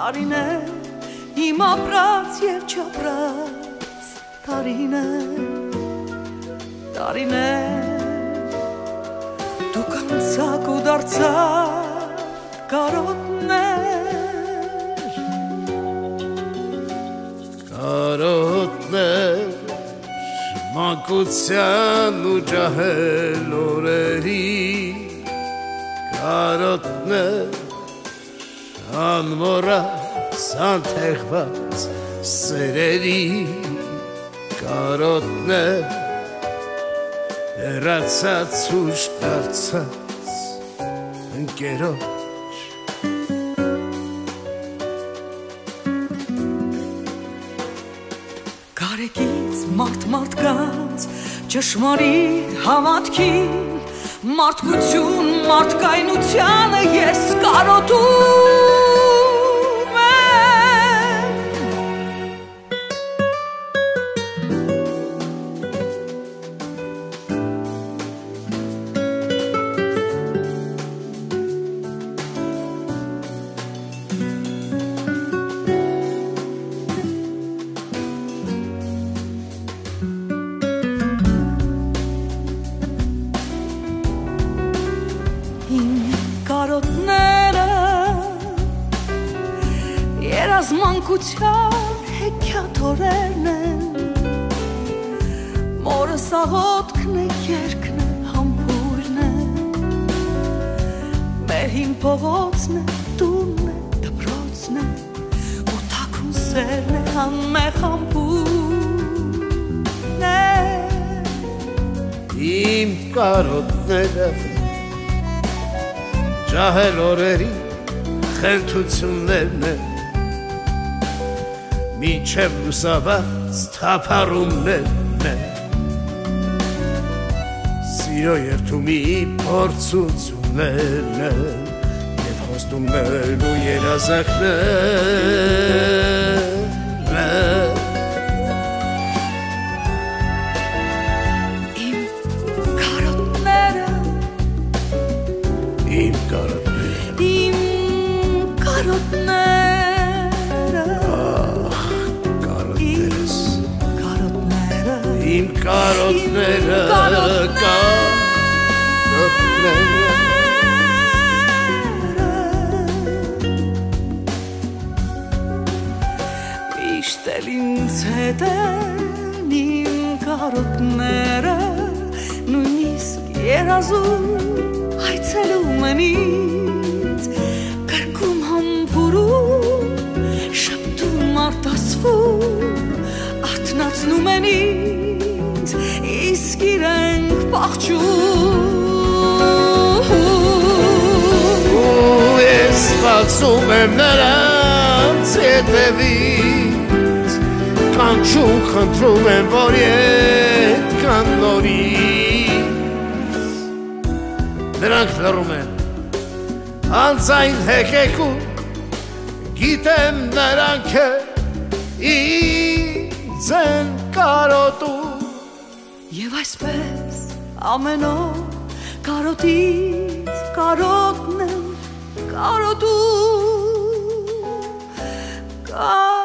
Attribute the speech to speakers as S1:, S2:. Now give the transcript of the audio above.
S1: տարիներ իմ ապրած և չապրած տարիներ դուք անցաք ու դարձաք
S2: կարոտներ մանկության ու ջահել օրերի կարոտներ անմոռաց անթեղված սերերի կարոտներ հեռացած ուշ դարձած ընկերոջ
S1: Կարեկից մարդկանց ճշմարիտ հավատքին մարդկություն մարդկայնությանը ես կարոտում եմ կարոտները երազմանկության հեքիաթորերն են մորս աղոթքն է երգն է համբույրն է մեր հին փողոցն է տունն է դպրոցն է ու թաքուն սերն է անմեղ համբույրն է
S2: իմ կարոտները ջահել օրերի խենթություններն են մինչև լուսաված թափառումներն են սիրո երթումի փորձություններն են և խոստումներն ու երազանքներն են Իմ կարոտները Իմ կարոտները
S1: Միշտ էլ ինձ հետ են իմ կարոտները նույնիսկ երազում այցելում են ինձ կրկում համբուրում շպտում արտասվում արթնացնում են ինձ իսկ իրենք փախչում
S2: ու ես սպասում եմ նրանց հետևից կանչում խնդրում եմ որ ետ կան նորից նրանք լռում են անձայն հեկեկում գիտեմ նրանք ինձ են կարոտում
S1: Եվ այսպես ամեն օր կարոտից կարոտն եմ կարոտում